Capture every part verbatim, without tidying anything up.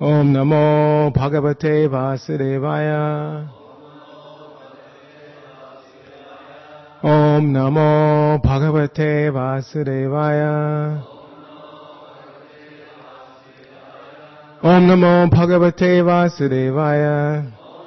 Om Namo Bhagavate Vasudevaya. Om Namo Bhagavate Vasudevaya. Om Namo Bhagavate Vasudevaya.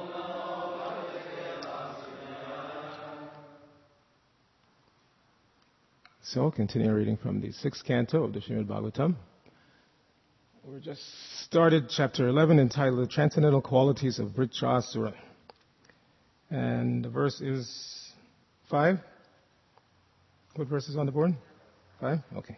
So, continue reading from the sixth canto of the Srimad Bhagavatam. We just started chapter eleven entitled The Transcendental Qualities of Vritrasura. And the verse is five. What verse is on the board? Five? Okay.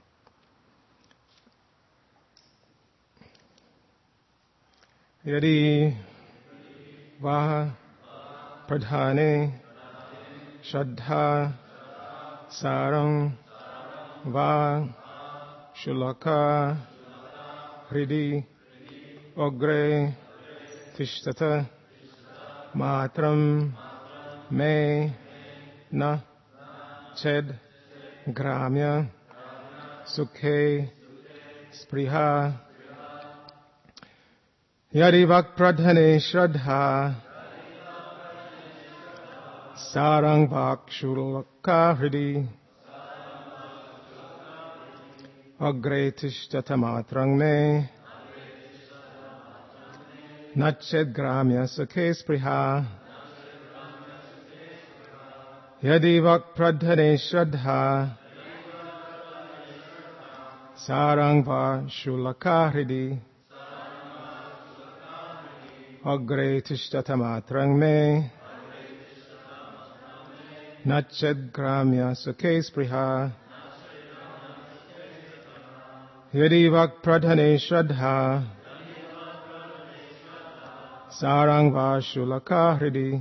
Yadi Vaha Pradhane Shraddha Sarang Va Shulaka Hridi Ogre Tishtata Matram Me Na Ched Gramya Sukhe Spriha Yadi Vakpradhane Shraddha Sarang Vakshulaka Hridi Agre Tishtata Matrang Me Nachet Gramya Sukhe Spriha Yadi Vakpradhane Shraddha Sarang Vakshulaka Hridi Agre Tishtata Matrang Me Nachet Gramya Sukhe Spriha Yadi Vakpradhane Shraddha Sarang Vashulaka Hridi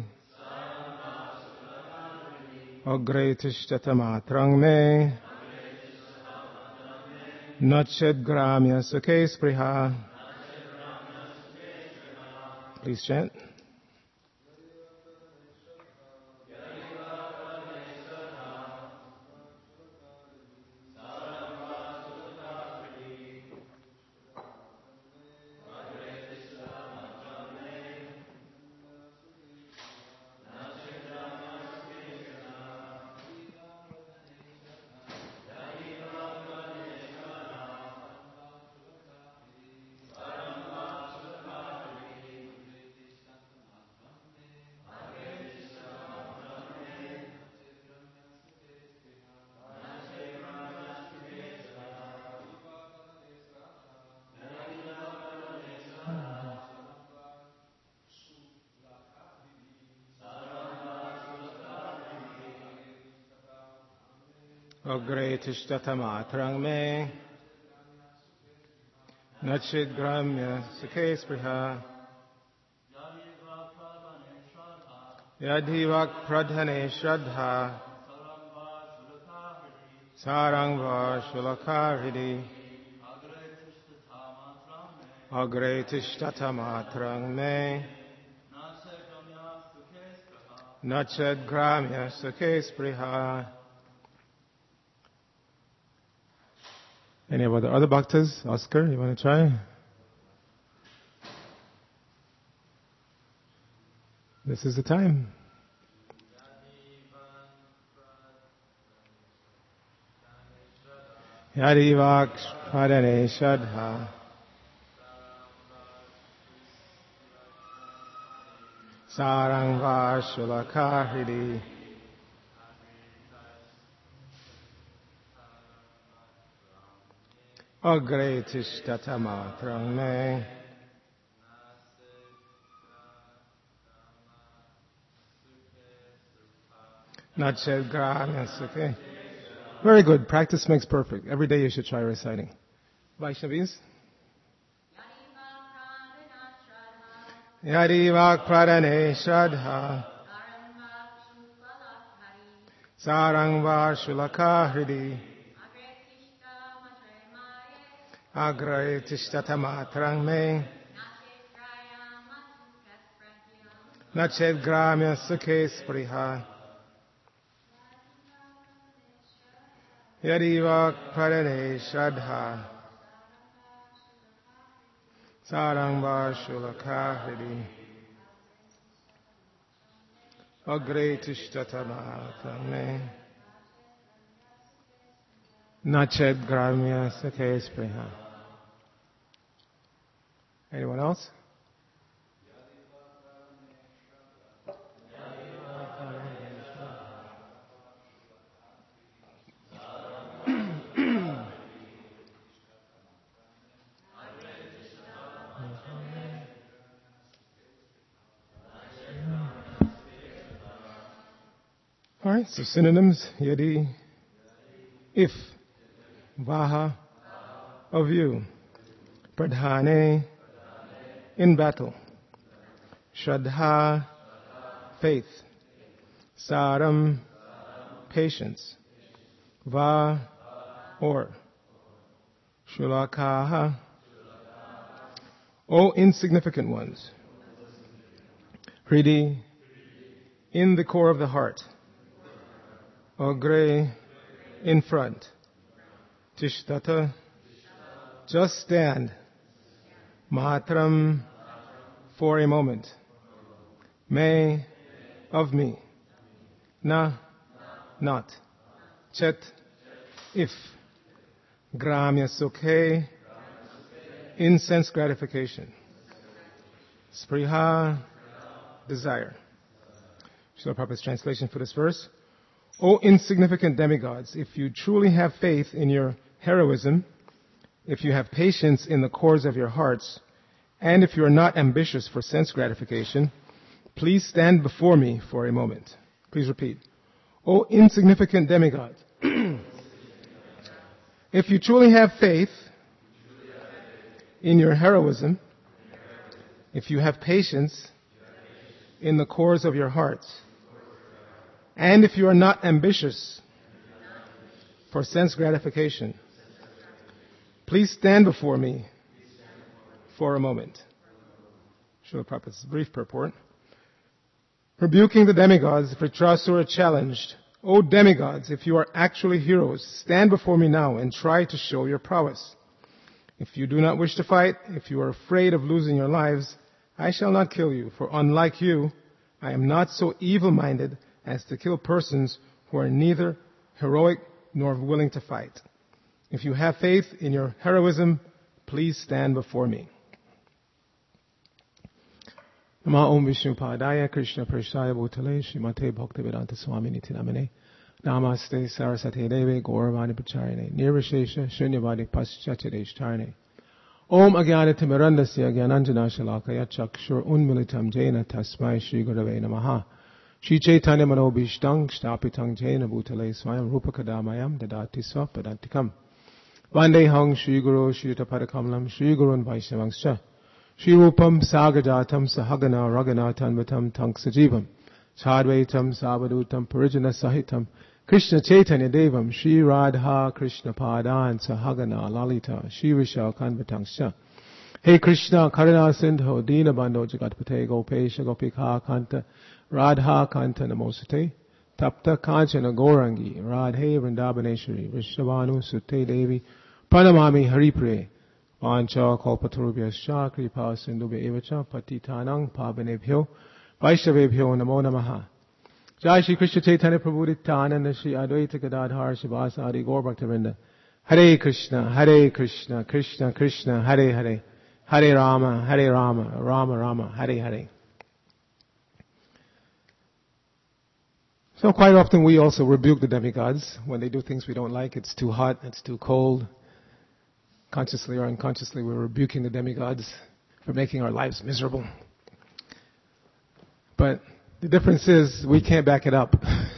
Agre Tishtata Matrang Me Nachet Gramya Sukhe Spriha. Please chant. Agre Tishtata Matrang Me Nachit Gramya Sukhe Spriha Yadi Vakpradhane Shraddha Sarang Vashulaka Hridi Agre Tishtata Matrang Me Nachet Gramya Sukhe Spriha. Any of the other bhaktas? Oscar, you want to try? This is the time. Yadi Vakpradhane Shraddha Sarang Vashulaka Hridi Agre Tishtata Matrang Me Nachet Gramya Sukhe. Very good. Practice makes perfect. Every day you should try reciting. Vaishnavis? Yadi Vakpradhane Shraddha Sarang Vashulaka Hridi Agre Tishtata Matrang Me Nachet Gramya Sukhe Spriha Yadi Vakpradhane Shraddha Sarangva Shulakahidi Agre Tishtatanatame Nached Gramya Sakes Priha. Anyone else? All right, so synonyms, yadi, if, vaha, of you, pradhane, in battle, shraddha, faith, saram, patience, va, or, shulakaha, O insignificant ones, hridi, in the core of the heart, Agre, in front. Tishtata, just stand. Matram, for a moment. Me, of me. Na, not. Chet, if. Gramya sukhe, in sense gratification. Spriha, desire. Srila Prabhupada's translation for this verse. O insignificant demigods, if you truly have faith in your heroism, if you have patience in the cores of your hearts, and if you are not ambitious for sense gratification, please stand before me for a moment. Please repeat. O insignificant demigods, if you truly have faith in your heroism, if you have patience in the cores of your hearts, and if you are not ambitious for sense gratification, please stand before me for a moment. Srila Prabhupada's brief purport. Rebuking the demigods, Vritrasura challenged, O demigods, if you are actually heroes, stand before me now and try to show your prowess. If you do not wish to fight, if you are afraid of losing your lives, I shall not kill you, for unlike you, I am not so evil-minded as to kill persons who are neither heroic nor willing to fight. If you have faith in your heroism, please stand before me. Nama Om Vishnu Padaya Krishna Prashaya Bhutale Srimate Bhaktivedanta Swamini Tinamane Namaste Sarasate Deve Gauravani Pacharine Nirvishesha Shunyavadi Paschachadeshtarne Om Agyana Timirandasya Gyananjana Shalakaya Chakshur Unmilitam Jaina Tasmai Shri Gurave Namaha Shri Chaitanya Manobhishtang Shtapitang Jaina Bhutale Swayam Rupakadamayam Dadati Swapadantikam Vande Hang Shri Guru Shri Tapadakamalam Shri Gurun Vaishnavangscha Shri Rupam Sagajatam Sahagana Raghunathan Vitam Tang Sajivam Chadvaitam Savadutam Parijana Sahitam Krishna Chaitanya Devam Shri Radha Krishna Padan Sahagana Lalita Shri Vishal Kanvatangscha Hey Krishna Karuna Sindho Dina Bando Jagatpate Gopesha Gopika Kanta Radha Kanta Namosate Tapta Kanchana Gaurangi Radhe Vrindabaneshwari Vrishabhanu Sutte Devi Pranamami Haripre Vancha Kalpatarubhyascha Kripa Sindhubhya Evacha Patitanang Pavanebhyo Vaishnavebhyo Namo Namaha Jai Shri Krishna Chaitanya Prabhu Nityananda Shri Advaita Gadadhar Shivasa Adi Gaur Bhaktivinoda Hare Krishna Hare Krishna Krishna Krishna Hare Hare Hare Rama Hare Rama Rama Rama Hare Hare. So quite often we also rebuke the demigods when they do things we don't like. It's too hot, it's too cold. Consciously or unconsciously we're rebuking the demigods for making our lives miserable. But the difference is we can't back it up.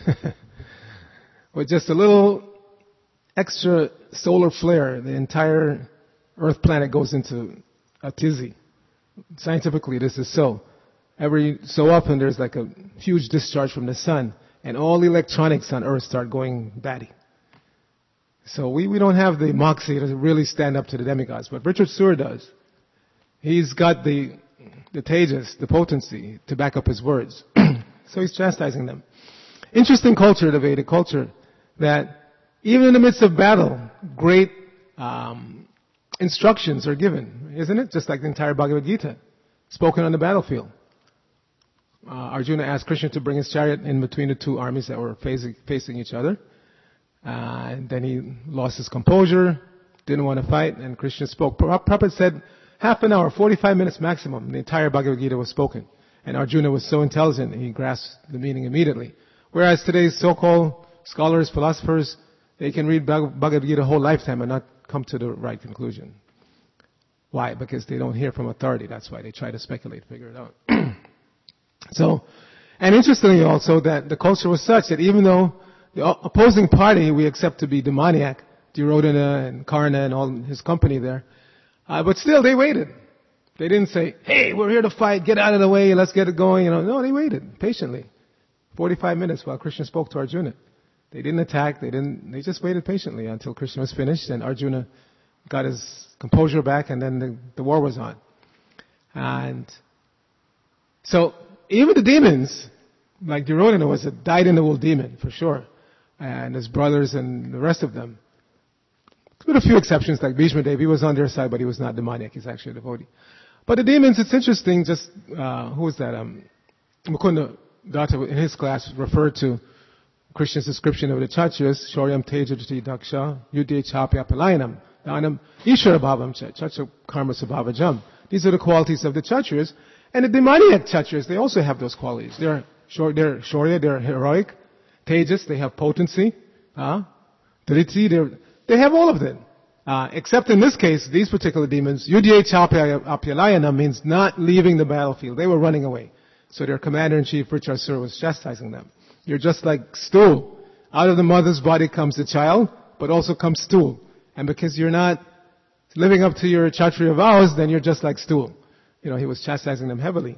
With just a little extra solar flare, the entire Earth planet goes into a tizzy. Scientifically this is so. Every so often there's like a huge discharge from the sun, and all the electronics on Earth start going batty. So we, we don't have the moxie to really stand up to the demigods, but Richard Sewer does. He's got the, the tejas, the potency to back up his words. So he's chastising them. Interesting culture, the Vedic culture, that even in the midst of battle, great um, instructions are given, isn't it? Just like the entire Bhagavad Gita, spoken on the battlefield. Uh, Arjuna asked Krishna to bring his chariot in between the two armies that were facing, facing each other. Uh, and then he lost his composure, didn't want to fight, and Krishna spoke. Prabhupada said half an hour, forty-five minutes maximum, the entire Bhagavad Gita was spoken. And Arjuna was so intelligent, he grasped the meaning immediately. Whereas today's so-called scholars, philosophers, they can read Bhagavad Gita a whole lifetime and not come to the right conclusion. Why? Because they don't hear from authority. That's why they try to speculate, figure it out. So, and interestingly also that the culture was such that even though the opposing party we accept to be demoniac, Duryodhana and Karna and all his company there, uh, but still they waited. They didn't say, hey, we're here to fight, get out of the way, let's get it going. You know, no, they waited patiently. forty-five minutes while Krishna spoke to Arjuna. They didn't attack, they didn't, they just waited patiently until Krishna was finished and Arjuna got his composure back and then the, the war was on. And so, even the demons, like Duryodhana was a dyed-in-the-wool demon, for sure. And his brothers and the rest of them. With a few exceptions, like Bhishma Dev, he was on their side, but he was not demoniac, he's actually a devotee. But the demons, it's interesting, just, uh, who was that? Um, Mukunda Datta in his class referred to Krishna's description of the Chatyas, Shoryam Tejajati Daksha, Yudhe Chapya Palayanam, Dhanam Ishvara Bhavam Cha, Chacha Karma Sabhavajam. These are the qualities of the Chatyas. And the demoniac Chatyas, they also have those qualities. They're, they're Shorya, they're heroic. Tejas, they have potency. Uh, Dhriti, they're, they have all of them. Uh, except in this case, these particular demons, Yudhye Chapya Apyalayana means not leaving the battlefield. They were running away. So their commander-in-chief, Vritrasura, was chastising them. You're just like stool. Out of the mother's body comes the child, but also comes stool. And because you're not living up to your Kshatriya vows, then you're just like stool. You know, he was chastising them heavily.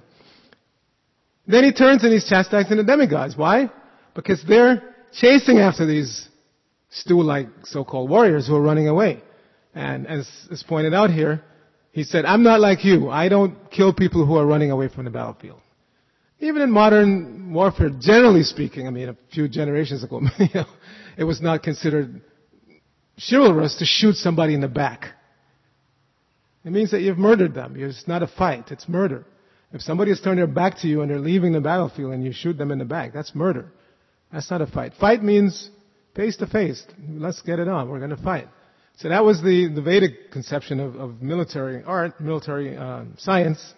Then he turns and he's chastising the demigods. Why? Because they're chasing after these stool-like so-called warriors who are running away. And as is pointed out here, he said, I'm not like you. I don't kill people who are running away from the battlefield. Even in modern warfare, generally speaking, I mean, a few generations ago, you know, it was not considered chivalrous to shoot somebody in the back. It means that you've murdered them. It's not a fight, it's murder. If somebody has turned their back to you and they're leaving the battlefield and you shoot them in the back, that's murder. That's not a fight. Fight means face to face. Let's get it on. We're going to fight. So that was the, the Vedic conception of, of military art, military uh, science,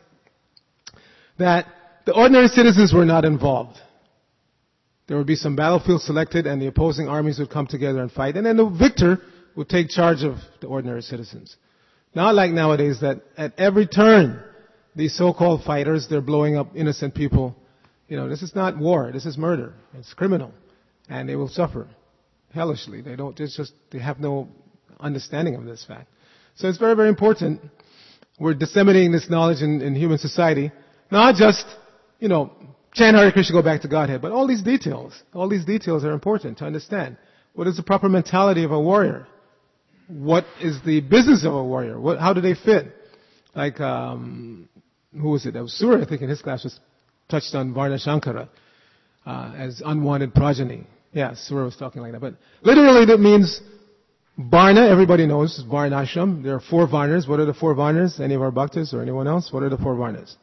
that the ordinary citizens were not involved. There would be some battlefield selected and the opposing armies would come together and fight. And then the victor would take charge of the ordinary citizens. Not like nowadays that at every turn, these so-called fighters, they're blowing up innocent people. You know, this is not war. This is murder. It's criminal. And they will suffer hellishly. They don't, it's just, they have no understanding of this fact. So it's very, very important. We're disseminating this knowledge in, in human society. Not just, you know, chant Hare Krishna, go back to Godhead, but all these details. All these details are important to understand. What is the proper mentality of a warrior? What is the business of a warrior? What, how do they fit? Like, um, who was it? That was Surya, I think, in his class was touched on Varna Shankara uh, as unwanted progeny. Yeah, Surya was talking like that. But literally that means Varna, everybody knows, Varnashram. There are four Varnas. What are the four Varnas? Any of our bhaktas or anyone else? What are the four Varnas?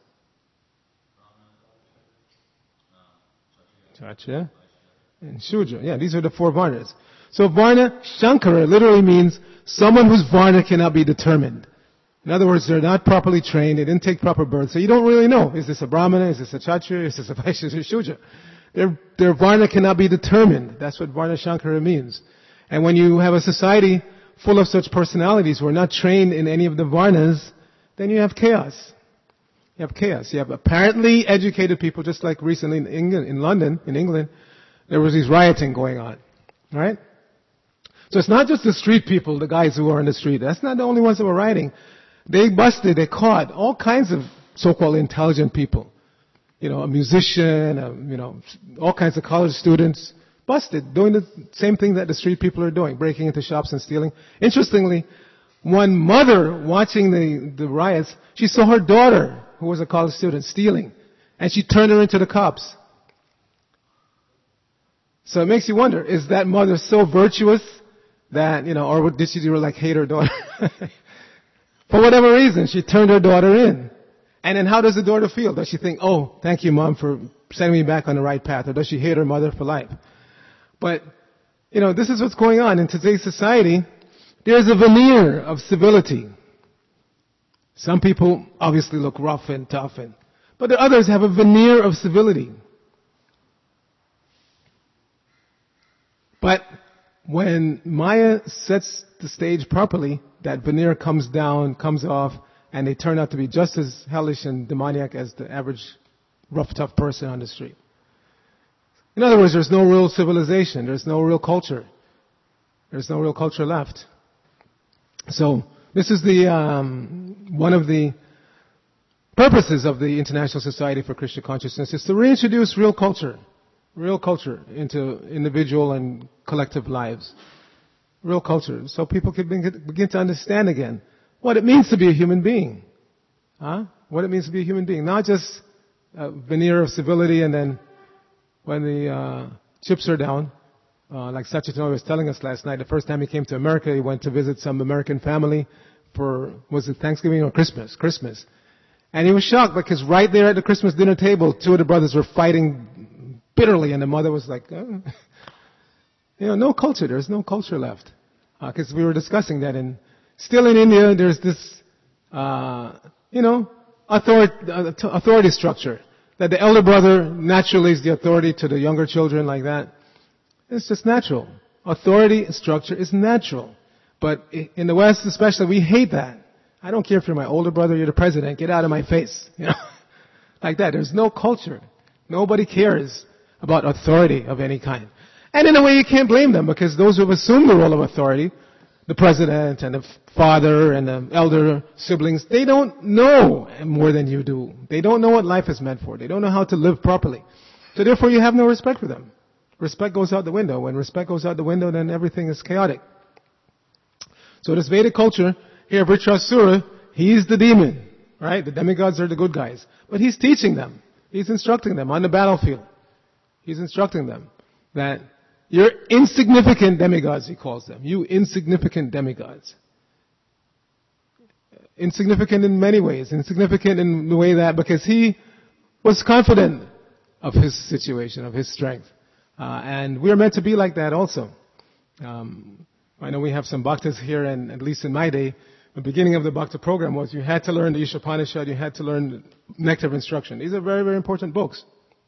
Kshatriya and Shudra. Yeah, these are the four Varnas. So Varna Shankara literally means someone whose Varna cannot be determined. In other words, they're not properly trained, they didn't take proper birth, so you don't really know. Is this a Brahmana? Is this a Kshatriya? Is this a Vaishya? Is this a Shudra? Their, their Varna cannot be determined. That's what Varna Shankara means. And when you have a society full of such personalities who are not trained in any of the Varnas, then you have chaos. You have chaos. You have apparently educated people, just like recently in England, in London, in England, there was this rioting going on. Right? So it's not just the street people, the guys who are in the street. That's not the only ones that were rioting. They busted, they caught all kinds of so-called intelligent people. You know, a musician, a, you know, all kinds of college students busted, doing the same thing that the street people are doing, breaking into shops and stealing. Interestingly, one mother watching the, the riots, she saw her daughter, who was a college student, stealing. And she turned her into the cops. So it makes you wonder, is that mother so virtuous that, you know, or did she do like hate her daughter? For whatever reason, she turned her daughter in. And then how does the daughter feel? Does she think, oh, thank you, Mom, for sending me back on the right path? Or does she hate her mother for life? But, you know, this is what's going on. In today's society, there's a veneer of civility. Some people obviously look rough and tough, and, but the others have a veneer of civility. But when Maya sets the stage properly, that veneer comes down, comes off, and they turn out to be just as hellish and demoniac as the average rough, tough person on the street. In other words, there's no real civilization. There's no real culture. There's no real culture left. So this is the um, one of the purposes of the International Society for Krishna Consciousness is to reintroduce real culture, real culture into individual and collective lives. Real culture, so people can begin to understand again what it means to be a human being. Huh? What it means to be a human being. Not just a veneer of civility and then when the uh, chips are down, uh, like Satchitananda was telling us last night, the first time he came to America, he went to visit some American family for, was it Thanksgiving or Christmas? Christmas. And he was shocked because right there at the Christmas dinner table, two of the brothers were fighting bitterly and the mother was like, oh. You know, no culture. There's no culture left. Because uh, we were discussing that. And still in India, there's this, uh, you know, authority, uh, authority structure. That the elder brother naturally is the authority to the younger children like that. It's just natural. Authority structure is natural. But in the West especially, we hate that. I don't care if you're my older brother, you're the president. Get out of my face. You know, like that. There's no culture. Nobody cares about authority of any kind. And in a way you can't blame them because those who have assumed the role of authority, the president and the father and the elder siblings, they don't know more than you do. They don't know what life is meant for. They don't know how to live properly. So therefore you have no respect for them. Respect goes out the window. When respect goes out the window, then everything is chaotic. So this Vedic culture, here Vritrasura, he's the demon, right? The demigods are the good guys. But he's teaching them. He's instructing them on the battlefield. He's instructing them that you're insignificant demigods, he calls them. You insignificant demigods. Insignificant in many ways. Insignificant in the way that, because he was confident of his situation, of his strength. Uh, and we're meant to be like that also. Um, I know we have some bhaktas here, and at least in my day, the beginning of the bhakta program was you had to learn the Ishopanishad, you had to learn Nectar of Instruction. These are very, very important books.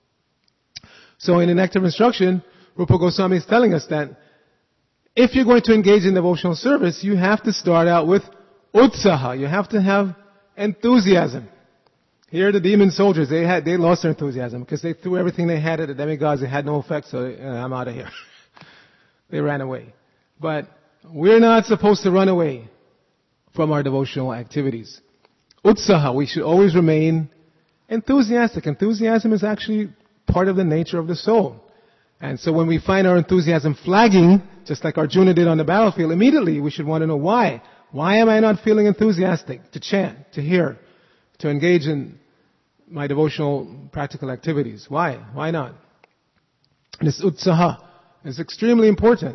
So in the Nectar of Instruction, Rupa Goswami is telling us that if you're going to engage in devotional service, you have to start out with utsaha. You have to have enthusiasm. Here the demon soldiers, they had, they lost their enthusiasm because they threw everything they had at the demigods. It had no effect, so uh, I'm out of here. They ran away. But we're not supposed to run away from our devotional activities. Utsaha, we should always remain enthusiastic. Enthusiasm is actually part of the nature of the soul. And so when we find our enthusiasm flagging, just like Arjuna did on the battlefield, immediately we should want to know why. Why am I not feeling enthusiastic to chant, to hear, to engage in my devotional practical activities? Why? Why not? This utsaha is extremely important.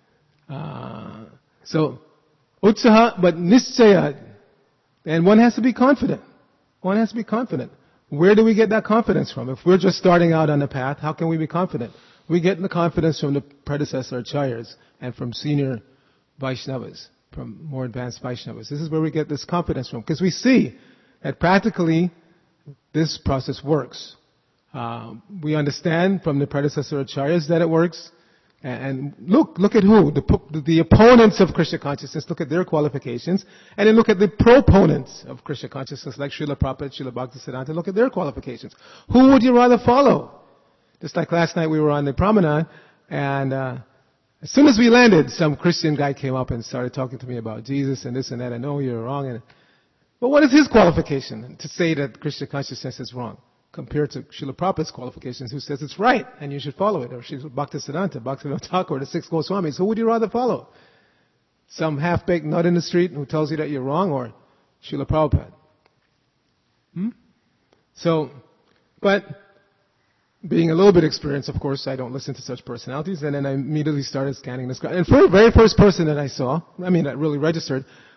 Uh, so, utsaha, but nischaya. And one has to be confident. One has to be confident. Where do we get that confidence from? If we're just starting out on the path, how can we be confident? We get the confidence from the predecessor acharyas and from senior Vaishnavas, from more advanced Vaishnavas. This is where we get this confidence from, because we see that practically this process works. Uh, we understand from the predecessor acharyas that it works. And look, look at who? The, the opponents of Krishna consciousness, look at their qualifications. And then look at the proponents of Krishna consciousness, like Srila Prabhupada, Srila Bhaktisiddhanta, look at their qualifications. Who would you rather follow? Just like last night we were on the promenade, and uh, as soon as we landed, some Christian guy came up and started talking to me about Jesus and this and that. I know you're wrong. And, but what is his qualification to say that Krishna consciousness is wrong? Compared to Srila Prabhupada's qualifications, who says it's right and you should follow it, or Srila Bhaktisiddhanta, Bhaktivinoda Thakur, the six Goswamis. Who would you rather follow? Some half-baked nut in the street who tells you that you're wrong, or Srila Prabhupada? Hmm? So, but being a little bit experienced, of course, I don't listen to such personalities, and then I immediately started scanning this crowd. And for the very first person that I saw, I mean, that really registered,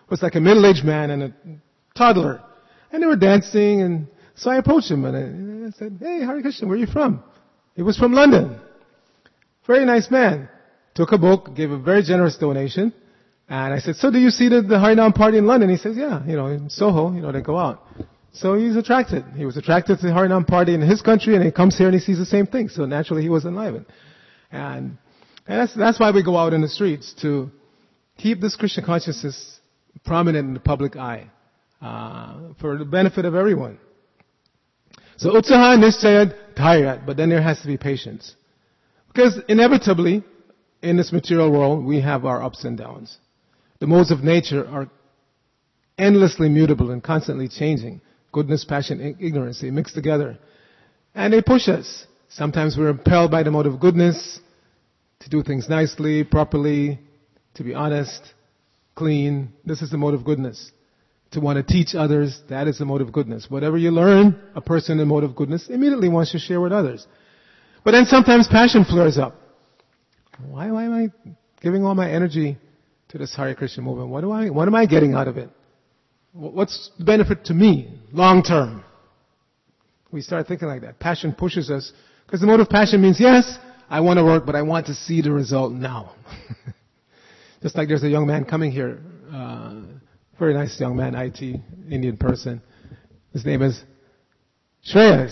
was like a middle-aged man and a toddler. And they were dancing, and so I approached him and I, and I said, "Hey, Hare Krishna, where are you from?" He was from London. Very nice man. Took a book, gave a very generous donation. And I said, "So do you see the, the Harinam party in London?" He says, "Yeah, you know, in Soho, you know, they go out." So he's attracted. He was attracted to the Harinam party in his country, and he comes here and he sees the same thing. So naturally he was enlivened. And, and that's, that's why we go out in the streets, to keep this Krishna consciousness prominent in the public eye, uh, for the benefit of everyone. So utsaha nischaya dhairyat, but then there has to be patience. Because inevitably, in this material world, we have our ups and downs. The modes of nature are endlessly mutable and constantly changing. Goodness, passion, ignorance, they mix together. And they push us. Sometimes we're impelled by the mode of goodness to do things nicely, properly, to be honest, clean. This is the mode of goodness. To want to teach others, that is the mode of goodness. Whatever you learn, a person in the mode of goodness immediately wants to share with others. But then sometimes passion flares up. Why, why am I giving all my energy to this Hare Krishna movement? What do I, what am I getting out of it? What's the benefit to me, long term? We start thinking like that. Passion pushes us, because the mode of passion means, yes, I want to work, but I want to see the result now. Just like there's a young man coming here, uh, very nice young man, I T, Indian person. His name is Shreyas.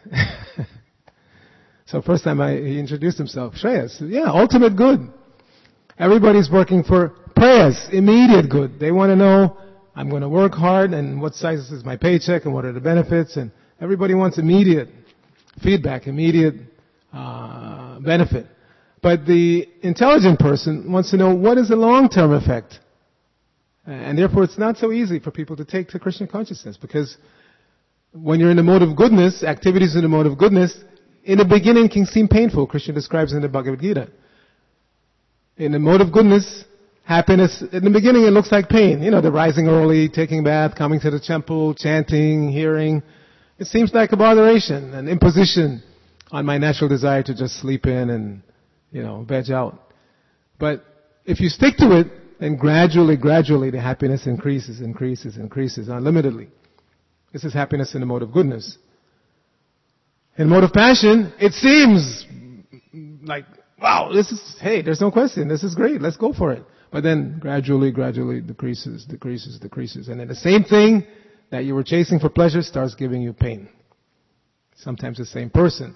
So first time I, he introduced himself, Shreyas, yeah, ultimate good. Everybody's working for prayers, immediate good. They want to know, I'm going to work hard, and what size is my paycheck, and what are the benefits, and everybody wants immediate feedback, immediate uh, benefit. But the intelligent person wants to know, what is the long-term effect? And therefore it's not so easy for people to take to Krishna consciousness, because when you're in the mode of goodness, activities in the mode of goodness, in the beginning can seem painful. Krishna describes in the Bhagavad Gita. In the mode of goodness, happiness, in the beginning it looks like pain. You know, the rising early, taking a bath, coming to the temple, chanting, hearing. It seems like a botheration, an imposition on my natural desire to just sleep in and, you know, veg out. But if you stick to it, then gradually, gradually the happiness increases, increases, increases unlimitedly. This is happiness in the mode of goodness. In the mode of passion, it seems like, wow, this is, hey, there's no question, this is great, let's go for it. But then gradually, gradually decreases, decreases, decreases. And then the same thing that you were chasing for pleasure starts giving you pain. Sometimes the same person.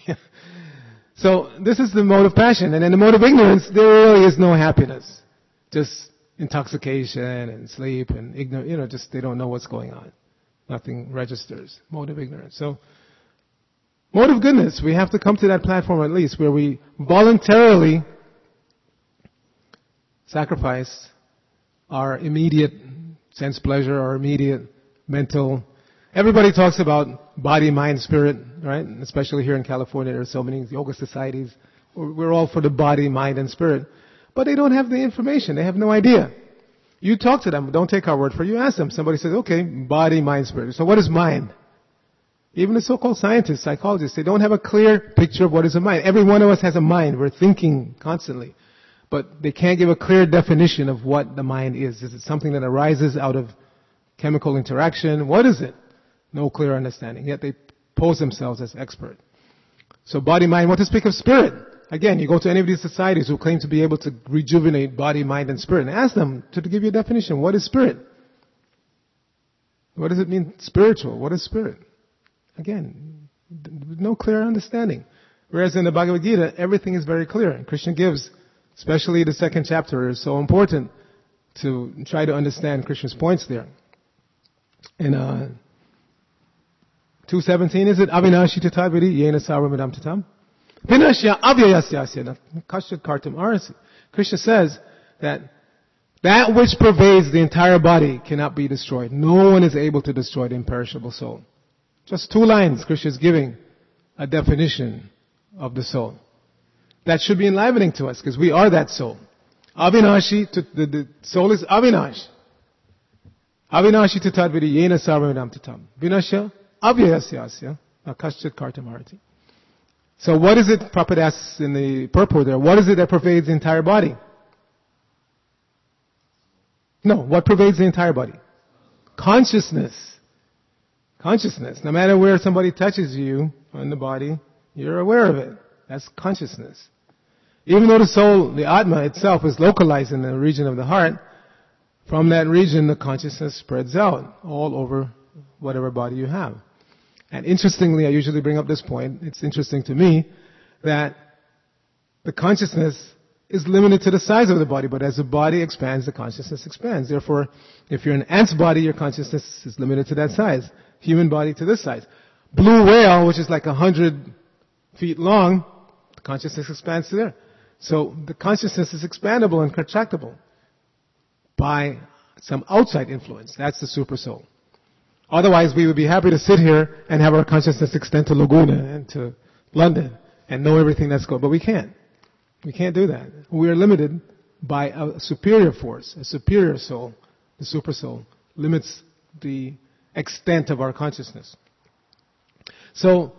So this is the mode of passion. And in the mode of ignorance, there really is no happiness. Just intoxication and sleep and ignorance, you know, just they don't know what's going on. Nothing registers. Mode of ignorance. So, mode of goodness, we have to come to that platform at least where we voluntarily sacrifice our immediate sense pleasure, our immediate mental. Everybody talks about body, mind, spirit, right? Especially here in California, there are so many yoga societies. We're all for the body, mind, and spirit. But they don't have the information. They have no idea. You talk to them. Don't take our word for it. You ask them. Somebody says, okay, body, mind, spirit. So what is mind? Even the so-called scientists, psychologists, they don't have a clear picture of what is a mind. Every one of us has a mind. We're thinking constantly. But they can't give a clear definition of what the mind is. Is it something that arises out of chemical interaction? What is it? No clear understanding. Yet they pose themselves as expert. So body, mind, what to speak of spirit? Again, you go to any of these societies who claim to be able to rejuvenate body, mind, and spirit, and ask them to give you a definition. What is spirit? What does it mean spiritual? What is spirit? Again, no clear understanding. Whereas in the Bhagavad Gita, everything is very clear. And Krishna gives, especially the second chapter is so important to try to understand Krishna's points there. In uh, two seventeen, is it? Avinashi tatadvidi yena sarvamidam tatam. Vinashya avyayasya kashya kartam arasi. Krishna says that that which pervades the entire body cannot be destroyed. No one is able to destroy the imperishable soul. Just two lines, Krishna is giving a definition of the soul. That should be enlivening to us, because we are that soul. Avinashi, to, the, the soul is Avinash. Avinashi tatadvidi yena sarvamidam tatam. Vinashya avyayasya kashya kartam arati. So what is it, Prabhupada asks in the purport there, what is it that pervades the entire body? No, what pervades the entire body? Consciousness. Consciousness. No matter where somebody touches you on the body, you're aware of it. That's consciousness. Even though the soul, the Atma itself, is localized in the region of the heart, from that region the consciousness spreads out all over whatever body you have. And interestingly, I usually bring up this point, it's interesting to me, that the consciousness is limited to the size of the body, but as the body expands, the consciousness expands. Therefore, if you're an ant's body, your consciousness is limited to that size. Human body to this size. Blue whale, which is like a hundred feet long, the consciousness expands to there. So the consciousness is expandable and contractible by some outside influence. That's the super soul. Otherwise, we would be happy to sit here and have our consciousness extend to Laguna and to London and know everything that's going. But we can't. We can't do that. We are limited by a superior force, a superior soul. The super soul limits the extent of our consciousness. So,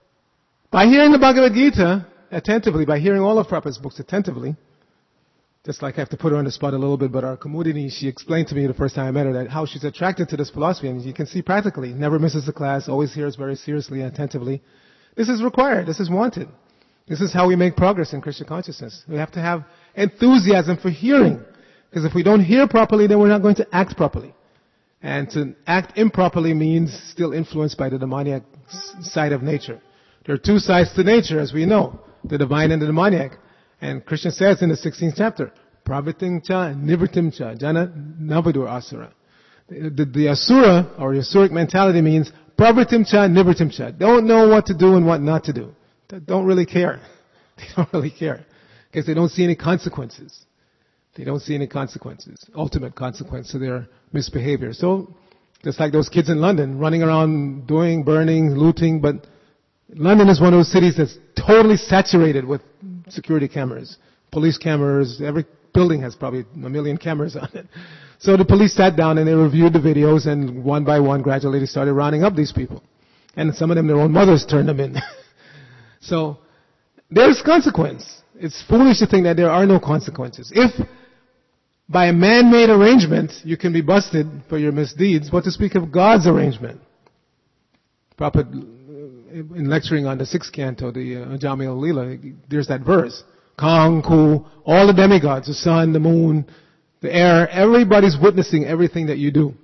by hearing the Bhagavad Gita attentively, by hearing all of Prabhupada's books attentively, just like I have to put her on the spot a little bit, but our Kumudini, she explained to me the first time I met her that how she's attracted to this philosophy, and you can see practically, never misses a class, always hears very seriously and attentively. This is required, this is wanted. This is how we make progress in Krishna consciousness. We have to have enthusiasm for hearing. Because if we don't hear properly, then we're not going to act properly. And to act improperly means still influenced by the demoniac side of nature. There are two sides to nature, as we know. The divine and the demoniac. And Krishna says in the sixteenth chapter, Pravritim cha, nivritim cha, jana navadur asura. The, the, the asura, or the asuric mentality means, Pravritim cha, nivritim cha. Don't know what to do and what not to do. They don't really care. They don't really care. Because they don't see any consequences. They don't see any consequences. Ultimate consequence to their misbehavior. So, just like those kids in London, running around doing, burning, looting, but London is one of those cities that's totally saturated with security cameras. Police cameras, every building has probably a million cameras on it. So the police sat down and they reviewed the videos, and one by one gradually they started rounding up these people. And some of them, their own mothers turned them in. So, there's consequence. It's foolish to think that there are no consequences. If, by a man-made arrangement, you can be busted for your misdeeds, what to speak of God's arrangement? Prabhupada, in lecturing on the sixth canto, the uh, Ajamil Leela, there's that verse. Kang, Ku, all the demigods, the sun, the moon, the air, everybody's witnessing everything that you do.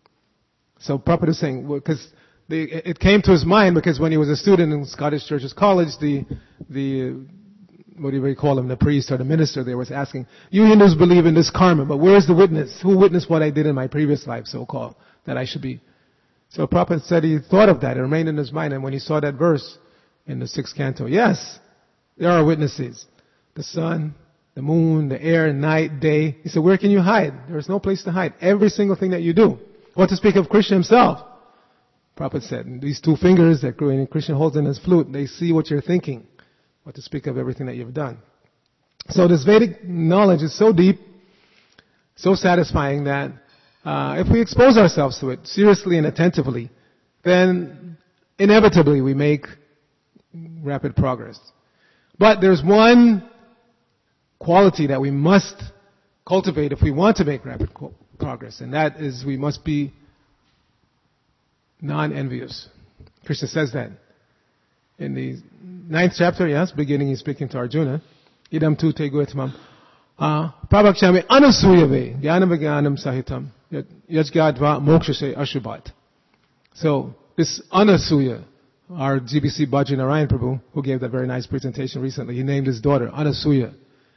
So Prabhupada is saying, because well, The, it came to his mind because when he was a student in Scottish Churches College, the, the, what do you call him, the priest or the minister there was asking, you Hindus believe in this karma, but where's the witness? Who witnessed what I did in my previous life, so-called, that I should be? So Prabhupada said he thought of that, it remained in his mind, and when he saw that verse in the sixth canto, yes, there are witnesses. The sun, the moon, the air, night, day. He said, where can you hide? There is no place to hide. Every single thing that you do. What to speak of Krishna himself? Prabhupada said, these two fingers that Krishna holds in his flute, they see what you're thinking. What to speak of everything that you've done. So this Vedic knowledge is so deep, so satisfying that uh, if we expose ourselves to it seriously and attentively, then inevitably we make rapid progress. But there's one quality that we must cultivate if we want to make rapid co- progress, and that is we must be non-envious. Krishna says that in the ninth chapter, yes, beginning he's speaking to Arjuna. Idam tu te guetamam. Prabhakshami anasuyave jnanam vijnanam sahitam yajgadva mokshase ashubhat. So, this Anasuya, our G B C Bhajan Narayan Prabhu, who gave that very nice presentation recently, he named his daughter Anasuya.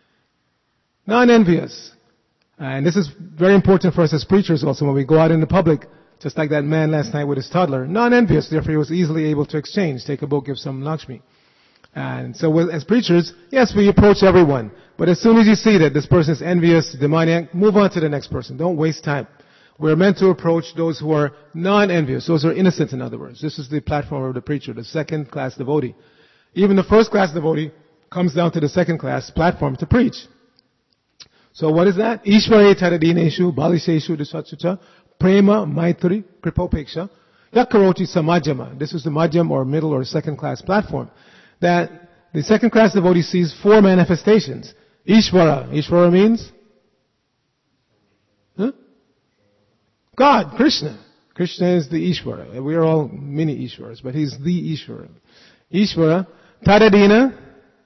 Non-envious. And this is very important for us as preachers also when we go out in the public. Just like that man last night with his toddler. Non-envious, therefore he was easily able to exchange. Take a book, give some Lakshmi. And so as preachers, yes, we approach everyone. But as soon as you see that this person is envious, demoniac, move on to the next person. Don't waste time. We're meant to approach those who are non-envious. Those who are innocent, in other words. This is the platform of the preacher, the second class devotee. Even the first class devotee comes down to the second class platform to preach. So what is that? Ishvare taradineshu balisheshu disatsucha prema maitri kripopeksha yakaroti samajama. This is the majam or middle or second class platform. That the second class devotee sees four manifestations. Ishvara. Ishvara means? Huh? God, Krishna. Krishna is the Ishvara. We are all mini Ishvaras, but he's the Ishvara. Ishvara, Tadadina.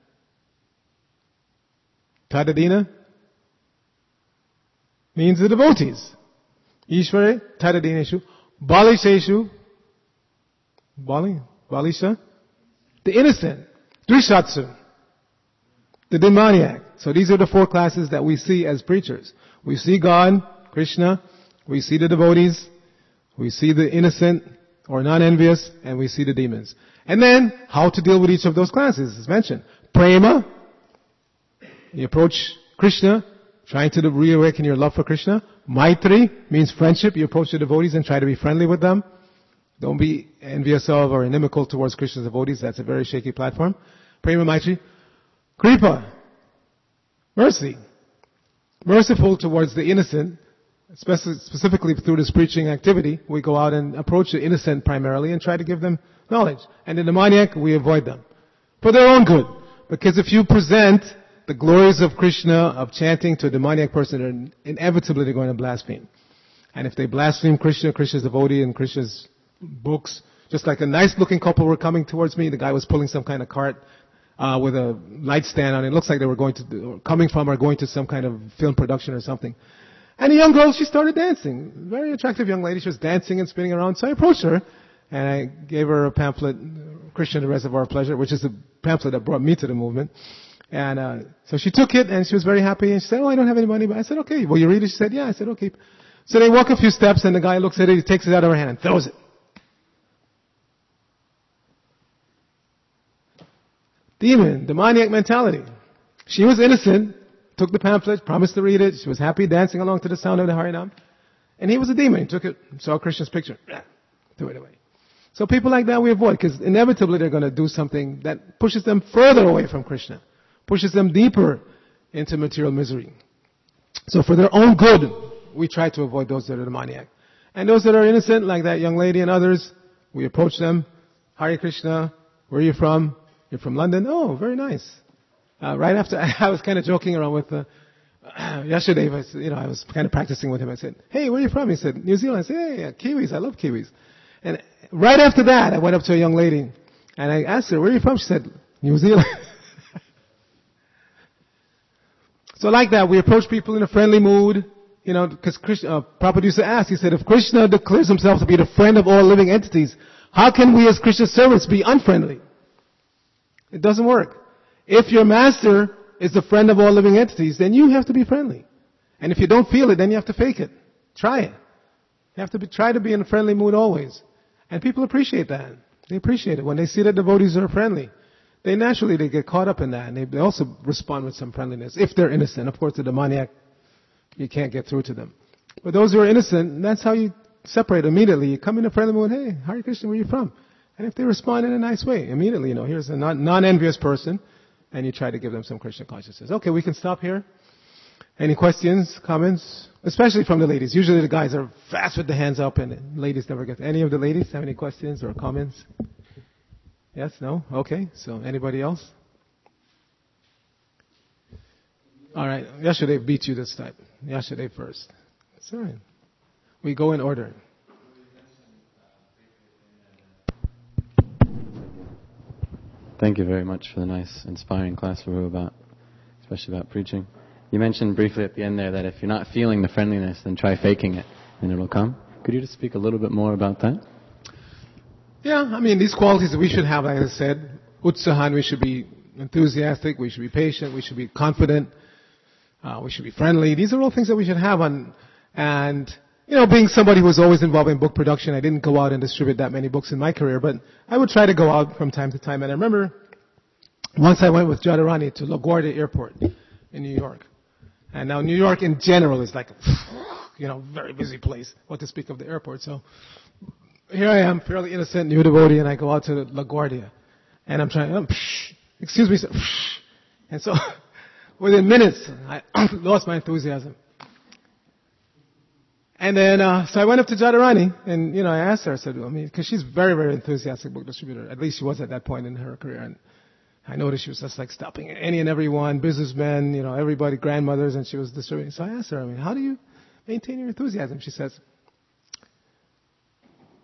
Tadadina means the devotees. Ishvara, Tadadineshu. Balisheshu. Bali? Balisha? The innocent. Drishatsu. The demoniac. So these are the four classes that we see as preachers. We see God, Krishna. We see the devotees. We see the innocent or non-envious, and we see the demons. And then, how to deal with each of those classes is mentioned. Prema, you approach Krishna, trying to reawaken your love for Krishna. Maitri means friendship. You approach the devotees and try to be friendly with them. Don't be envious of or inimical towards Krishna's devotees. That's a very shaky platform. Prema Maitri. Kripa, mercy. Merciful towards the innocent. Specifically through this preaching activity, we go out and approach the innocent primarily and try to give them knowledge. And the demoniac, we avoid them. For their own good. Because if you present the glories of Krishna, of chanting to a demoniac person, then inevitably they're going to blaspheme. And if they blaspheme Krishna, Krishna's devotee, and Krishna's books, just like a nice looking couple were coming towards me, the guy was pulling some kind of cart uh, with a light stand on it. It looks like they were going to, or coming from or going to some kind of film production or something. And the young girl, she started dancing. Very attractive young lady. She was dancing and spinning around. So I approached her, and I gave her a pamphlet, Krishna, the Reservoir of Pleasure, which is the pamphlet that brought me to the movement. And uh, so she took it, and she was very happy. And she said, oh, I don't have any money. But I said, okay. Will you read it? She said, yeah. I said, okay. So they walk a few steps, and the guy looks at it. He takes it out of her hand and throws it. Demon, demoniac mentality. She was innocent. Took the pamphlet, promised to read it. She was happy, dancing along to the sound of the Harinam. And he was a demon. He took it, saw Krishna's picture, threw it away. So people like that we avoid, because inevitably they're going to do something that pushes them further away from Krishna, pushes them deeper into material misery. So for their own good, we try to avoid those that are demoniac. And those that are innocent, like that young lady and others, we approach them. Hare Krishna, where are you from? You're from London? Oh, very nice. Uh, right after, I was kind of joking around with, uh, yesterday, I, you know, I was kind of practicing with him. I said, hey, where are you from? He said, New Zealand. I said, hey, yeah, Kiwis, I love Kiwis. And right after that, I went up to a young lady, and I asked her, where are you from? She said, New Zealand. So like that, we approach people in a friendly mood, you know, because uh, Prabhupada used to ask, he said, if Krishna declares himself to be the friend of all living entities, how can we as Krishna's servants be unfriendly? It doesn't work. If your master is the friend of all living entities, then you have to be friendly. And if you don't feel it, then you have to fake it. Try it. You have to be, try to be in a friendly mood always. And people appreciate that. They appreciate it. When they see that devotees are friendly, they naturally, they get caught up in that. And they, they also respond with some friendliness. If they're innocent. Of course, the demoniac, you can't get through to them. But those who are innocent, that's how you separate immediately. You come in a friendly mood, hey, Hare Krishna, where are you from? And if they respond in a nice way, immediately, you know, here's a non- non-envious person. And you try to give them some Krishna consciousness. Okay, we can stop here. Any questions, comments? Especially from the ladies. Usually the guys are fast with the hands up and the ladies never get. Any of the ladies have any questions or comments? Yes, no? Okay, so anybody else? Alright, yesterday beat you this time. Yesterday first. It's alright. We go in order. Thank you very much for the nice, inspiring class, Varu, about, especially about preaching. You mentioned briefly at the end there that if you're not feeling the friendliness, then try faking it, and it'll come. Could you just speak a little bit more about that? Yeah, I mean, these qualities that we should have, like I said, utsahan, we should be enthusiastic, we should be patient, we should be confident, uh, we should be friendly. These are all things that we should have on, and, you know, being somebody who was always involved in book production, I didn't go out and distribute that many books in my career, but I would try to go out from time to time. And I remember once I went with Jadharani to LaGuardia Airport in New York. And now New York in general is like, you know, very busy place, what to speak of the airport. So here I am, fairly innocent, new devotee, and I go out to LaGuardia. And I'm trying, oh, psh, excuse me, sir. Psh. And so within minutes, I lost my enthusiasm. And then, uh, so I went up to Jadharani, and, you know, I asked her, I said, I mean, because she's very, very enthusiastic book distributor. At least she was at that point in her career. And I noticed she was just like stopping any and everyone, businessmen, you know, everybody, grandmothers, and she was distributing. So I asked her, I mean, how do you maintain your enthusiasm? She says,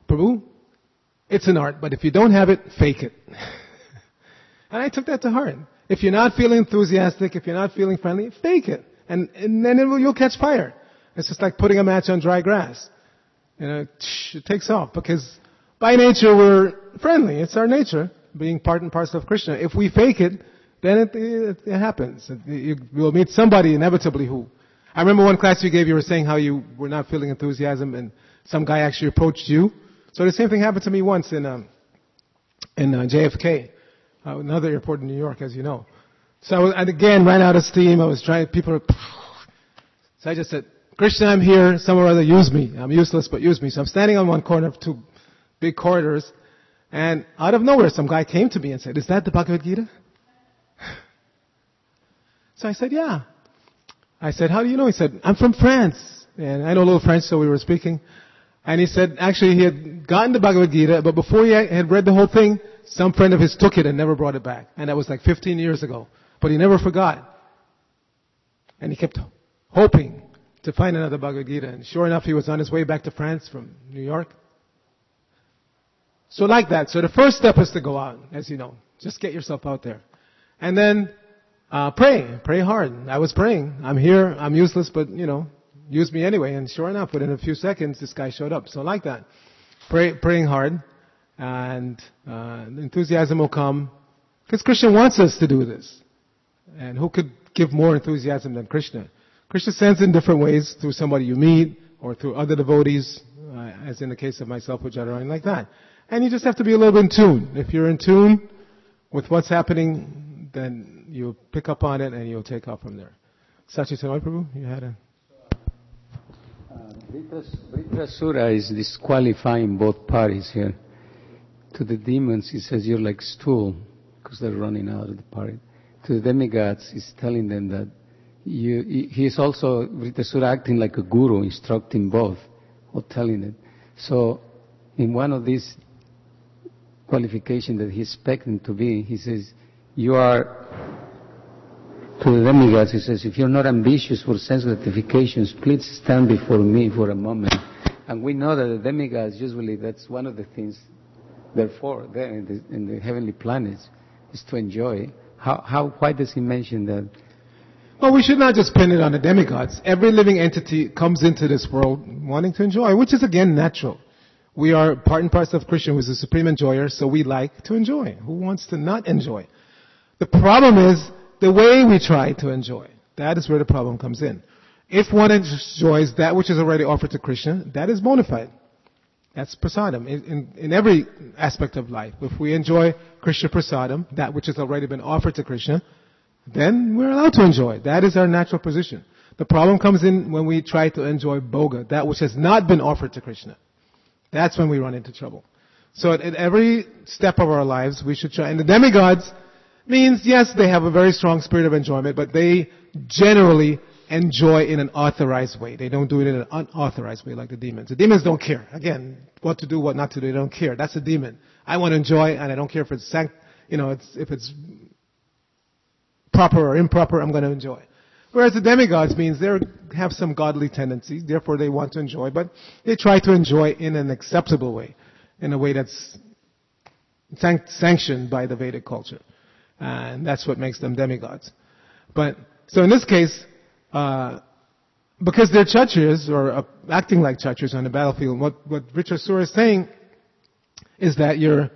Prabhu, it's an art, but if you don't have it, fake it. And I took that to heart. If you're not feeling enthusiastic, if you're not feeling friendly, fake it. And, and then it will, you'll catch fire. It's just like putting a match on dry grass. You know, it takes off because by nature we're friendly. It's our nature, being part and parcel of Krishna. If we fake it, then it, it, it happens. You will meet somebody inevitably who. I remember one class you gave, you were saying how you were not feeling enthusiasm and some guy actually approached you. So the same thing happened to me once in, um, in uh, J F K, uh, another airport in New York, as you know. So I, was, I again ran out of steam. I was trying, people were, so I just said, Krishna, I'm here, somewhere or other, use me. I'm useless, but use me. So I'm standing on one corner of two big corridors, and out of nowhere, some guy came to me and said, is that the Bhagavad Gita? So I said, yeah. I said, how do you know? He said, I'm from France. And I know a little French, so we were speaking. And he said, actually, he had gotten the Bhagavad Gita, but before he had read the whole thing, some friend of his took it and never brought it back. And that was like fifteen years ago. But he never forgot. And he kept hoping to find another Bhagavad Gita. And sure enough, he was on his way back to France from New York. So like that. So the first step is to go out, as you know. Just get yourself out there. And then uh pray. Pray hard. I was praying. I'm here. I'm useless, but, you know, use me anyway. And sure enough, within a few seconds, this guy showed up. So like that. Pray, praying hard. And uh enthusiasm will come. Because Krishna wants us to do this. And who could give more enthusiasm than Krishna? Krishna sends in different ways, through somebody you meet, or through other devotees, uh, as in the case of myself with Jadharani, like that. And you just have to be a little bit in tune. If you're in tune with what's happening, then you'll pick up on it and you'll take off from there. Sachitanoi Prabhu, you had a... Vritrasura is disqualifying both parties here. To the demons, he says, you're like stool, because they're running out of the party. To the demigods, he's telling them that you, he, he is also, Vritrasura, acting like a guru, instructing both, or telling them. So, in one of these qualifications that he's expecting to be, he says, you are, to the demigods, he says, if you're not ambitious for sense gratifications, please stand before me for a moment. And we know that the demigods, usually that's one of the things, therefore, there in the, in the heavenly planets, is to enjoy. How, how, why does he mention that? Well, we should not just pin it on the demigods. Every living entity comes into this world wanting to enjoy, which is again natural. We are part and parcel of Krishna, who is the supreme enjoyer, so we like to enjoy. Who wants to not enjoy? The problem is the way we try to enjoy. That is where the problem comes in. If one enjoys that which is already offered to Krishna, that is bona fide. That's prasadam in, in, in every aspect of life. If we enjoy Krishna prasadam, that which has already been offered to Krishna, then we're allowed to enjoy. That is our natural position. The problem comes in when we try to enjoy bhoga, that which has not been offered to Krishna. That's when we run into trouble. So at, at every step of our lives, we should try. And the demigods means, yes, they have a very strong spirit of enjoyment, but they generally enjoy in an authorized way. They don't do it in an unauthorized way like the demons. The demons don't care. Again, what to do, what not to do, they don't care. That's a demon. I want to enjoy, and I don't care if it's sanct, you know, it's, if it's proper or improper, I'm going to enjoy. Whereas the demigods means they have some godly tendencies, therefore they want to enjoy, but they try to enjoy in an acceptable way, in a way that's sanct- sanctioned by the Vedic culture. And that's what makes them demigods. But, so in this case, uh, because they're Kshatriyas, or uh, acting like Kshatriyas on the battlefield, what, what Vritrasura is saying is that your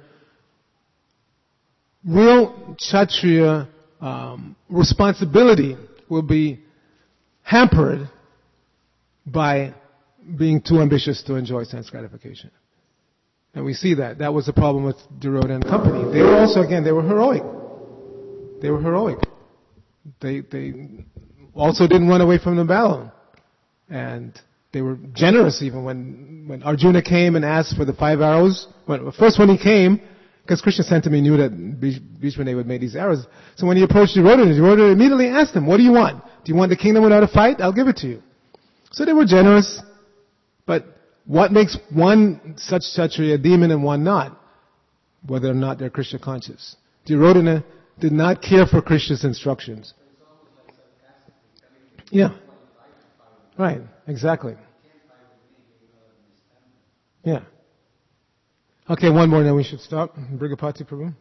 real Kshatriya um, responsibility will be hampered by being too ambitious to enjoy sense gratification. And we see that. That was the problem with Duryodhana and company. They were also, again, they were heroic. They were heroic. They, they also didn't run away from the battle. And they were generous even when, when Arjuna came and asked for the five arrows. When, first when he came, because Krishna sent him, he knew that Bhishma would make these arrows. So when he approached Duryodhana, Duryodhana immediately asked him, what do you want? Do you want the kingdom without a fight? I'll give it to you. So they were generous. But what makes one such Kshatriya a demon and one not? Whether or not they're Krishna conscious. Duryodhana did not care for Krishna's instructions. Yeah. Right, exactly. Yeah. Okay, one more, then we should stop. Brigapati Prabhu.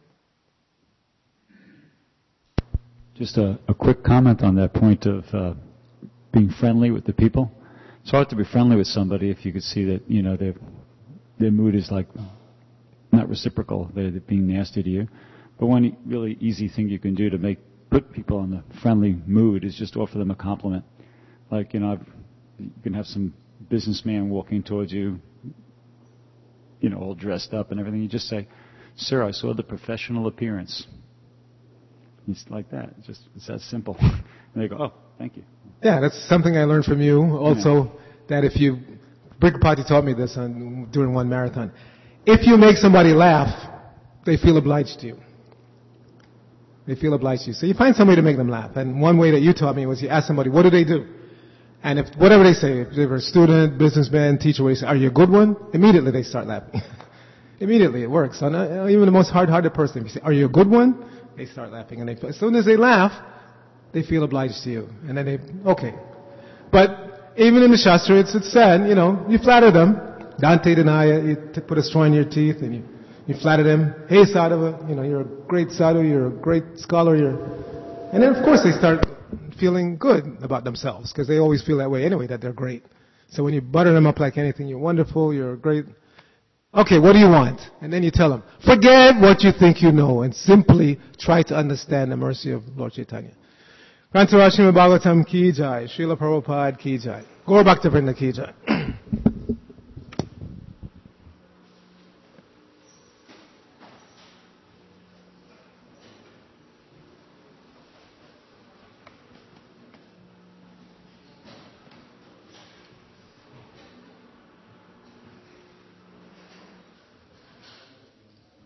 Just a, a quick comment on that point of uh, being friendly with the people. It's hard to be friendly with somebody if you could see that, you know, their their mood is like not reciprocal. They're, they're being nasty to you. But one really easy thing you can do to make put people in a friendly mood is just offer them a compliment. Like, you know, I've, you can have some businessman walking towards you, you know, all dressed up and everything. You just say, "Sir, I saw the professional appearance." It's like that. It's just, it's that simple. And they go, "Oh, thank you." Yeah, that's something I learned from you. Also, yeah. That if you, Brigapati taught me this on, during one marathon. If you make somebody laugh, they feel obliged to you. They feel obliged to you. So you find somebody to make them laugh. And one way that you taught me was you ask somebody, what do they do? And if whatever they say, if they're a student, businessman, teacher, what you say, are you a good one? Immediately they start laughing. Immediately it works. On a, even the most hard-hearted person, if you say, are you a good one? They start laughing. And they, as soon as they laugh, they feel obliged to you. And then they, okay. But even in the Shastra, it's, it's said, you know, you flatter them. Dante Danaya, you t- put a straw in your teeth and you, you flatter them. Hey, Sadhava, you know, you're a great sadhu, you're a great scholar, you're... And then, of course, they start feeling good about themselves because they always feel that way anyway, that they're great. So when you butter them up like anything, you're wonderful, you're great. Okay, what do you want? And then you tell them, forget what you think you know and simply try to understand the mercy of Lord Chaitanya. Grantaraj Srimad Bhagavatam ki jai, Srila Prabhupada ki jai, Gaura Bhakta Vrinda ki jai.